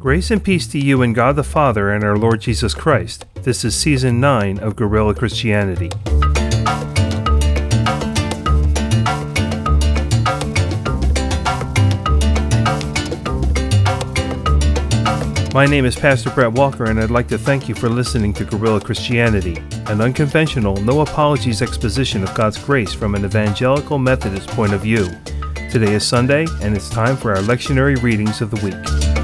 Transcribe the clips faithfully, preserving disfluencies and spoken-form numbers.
Grace and peace to you and God the Father and our Lord Jesus Christ. This is Season nine of Guerrilla Christianity. My name is Pastor Brett Walker, and I'd like to thank you for listening to Guerrilla Christianity, an unconventional, no-apologies exposition of God's grace from an evangelical Methodist point of view. Today is Sunday, and it's time for our lectionary readings of the week.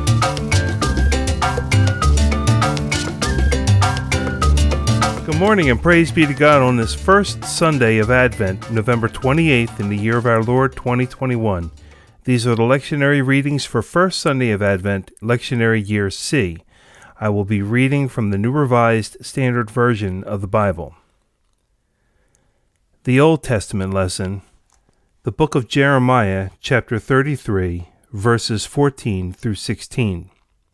Good morning, and praise be to God on this first Sunday of Advent, November twenty-eighth, in the year of our Lord, twenty twenty-one. These are the lectionary readings for First Sunday of Advent, Lectionary Year C. I will be reading from the New Revised Standard Version of the Bible. The Old Testament lesson, the book of Jeremiah, chapter thirty-three, verses fourteen through sixteen.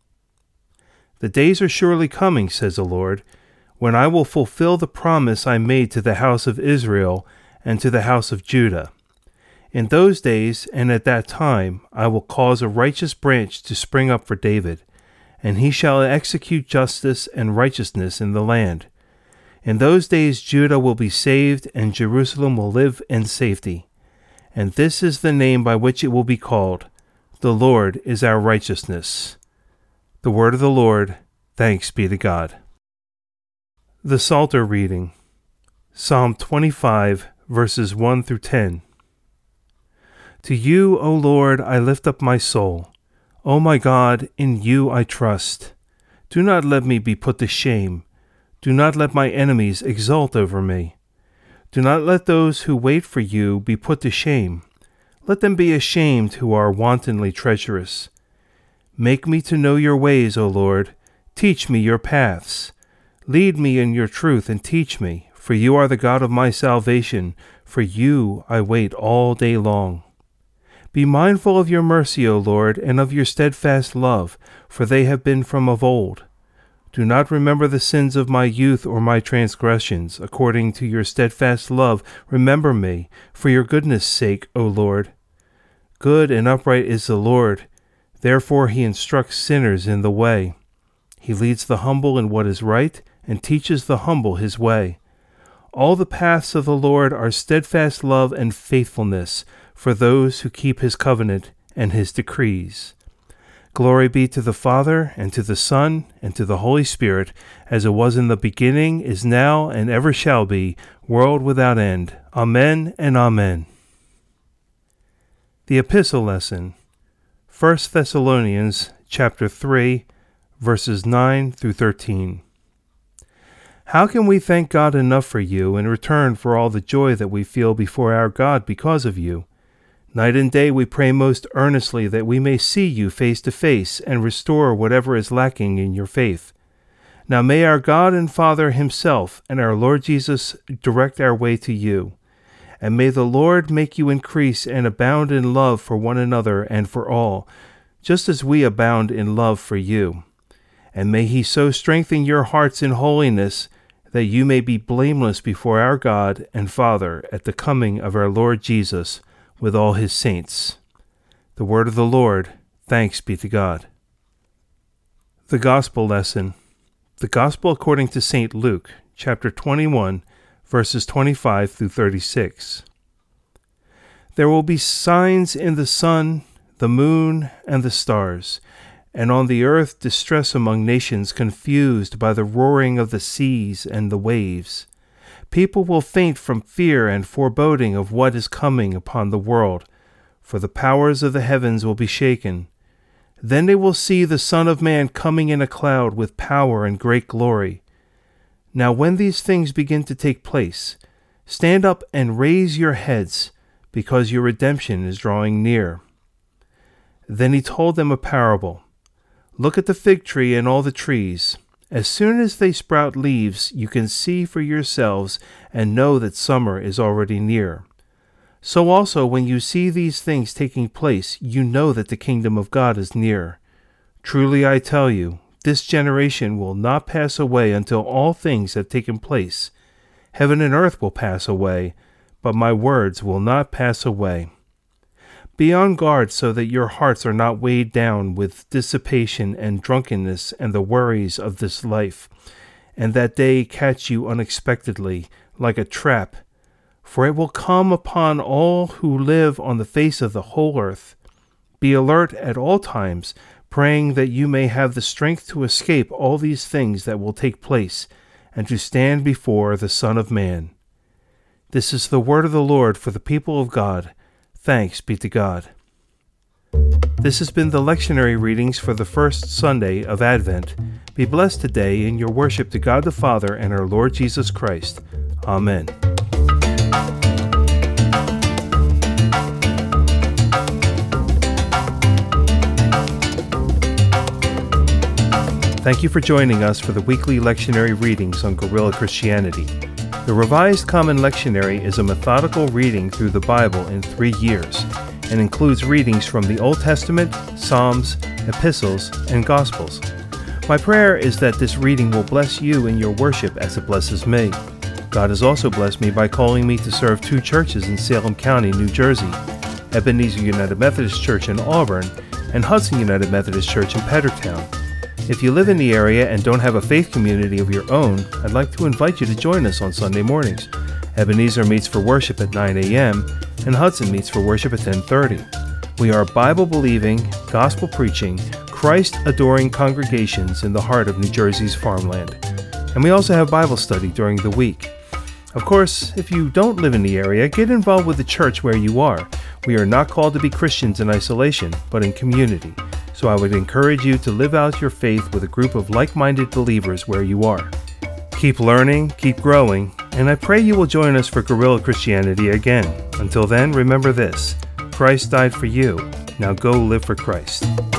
The days are surely coming, says the Lord, when I will fulfill the promise I made to the house of Israel and to the house of Judah. In those days and at that time I will cause a righteous branch to spring up for David, and he shall execute justice and righteousness in the land. In those days Judah will be saved, and Jerusalem will live in safety. And this is the name by which it will be called: The Lord is our righteousness. The word of the Lord. Thanks be to God. The Psalter reading, Psalm twenty-five, verses one through ten. To you, O Lord, I lift up my soul. O my God, in you I trust. Do not let me be put to shame. Do not let my enemies exult over me. Do not let those who wait for you be put to shame. Let them be ashamed who are wantonly treacherous. Make me to know your ways, O Lord. Teach me your paths. Lead me in your truth and teach me, for you are the God of my salvation. For you I wait all day long. Be mindful of your mercy, O Lord, and of your steadfast love, for they have been from of old. Do not remember the sins of my youth or my transgressions. According to your steadfast love, remember me, for your goodness' sake, O Lord. Good and upright is the Lord. Therefore he instructs sinners in the way. He leads the humble in what is right, and teaches the humble his way. All the paths of the Lord are steadfast love and faithfulness for those who keep his covenant and his decrees. Glory be to the Father, and to the Son, and to the Holy Spirit, as it was in the beginning, is now, and ever shall be, world without end. Amen and amen. The Epistle lesson, First Thessalonians chapter three, verses nine through thirteen. How can we thank God enough for you in return for all the joy that we feel before our God because of you? Night and day we pray most earnestly that we may see you face to face and restore whatever is lacking in your faith. Now may our God and Father himself and our Lord Jesus direct our way to you. And may the Lord make you increase and abound in love for one another and for all, just as we abound in love for you. And may he so strengthen your hearts in holiness that you may be blameless before our God and Father at the coming of our Lord Jesus with all his saints. The word of the Lord. Thanks be to God. The Gospel lesson. The Gospel according to Saint Luke, chapter twenty-one, verses twenty-five through thirty-six. There will be signs in the sun, the moon, and the stars, and on the earth distress among nations confused by the roaring of the seas and the waves. People will faint from fear and foreboding of what is coming upon the world, for the powers of the heavens will be shaken. Then they will see the Son of Man coming in a cloud with power and great glory. Now when these things begin to take place, stand up and raise your heads, because your redemption is drawing near. Then he told them a parable. Look at the fig tree and all the trees. As soon as they sprout leaves, you can see for yourselves and know that summer is already near. So also, when you see these things taking place, you know that the kingdom of God is near. Truly I tell you, this generation will not pass away until all things have taken place. Heaven and earth will pass away, but my words will not pass away. Be on guard so that your hearts are not weighed down with dissipation and drunkenness and the worries of this life, and that day catch you unexpectedly, like a trap. For it will come upon all who live on the face of the whole earth. Be alert at all times, praying that you may have the strength to escape all these things that will take place, and to stand before the Son of Man. This is the word of the Lord for the people of God. Thanks be to God. This has been the lectionary readings for the first Sunday of Advent. Be blessed today in your worship to God the Father and our Lord Jesus Christ. Amen. Thank you for joining us for the weekly lectionary readings on Guerrilla Christianity. The Revised Common Lectionary is a methodical reading through the Bible in three years and includes readings from the Old Testament, Psalms, Epistles, and Gospels. My prayer is that this reading will bless you in your worship as it blesses me. God has also blessed me by calling me to serve two churches in Salem County, New Jersey, Ebenezer United Methodist Church in Auburn and Hudson United Methodist Church in Peddertown. If you live in the area and don't have a faith community of your own, I'd like to invite you to join us on Sunday mornings. Ebenezer meets for worship at nine a.m. and Hudson meets for worship at ten thirty. We are Bible-believing, gospel-preaching, Christ-adoring congregations in the heart of New Jersey's farmland. And we also have Bible study during the week. Of course, if you don't live in the area, get involved with the church where you are. We are not called to be Christians in isolation, but in community. So I would encourage you to live out your faith with a group of like-minded believers where you are. Keep learning, keep growing, and I pray you will join us for Guerrilla Christianity again. Until then, remember this: Christ died for you. Now go live for Christ.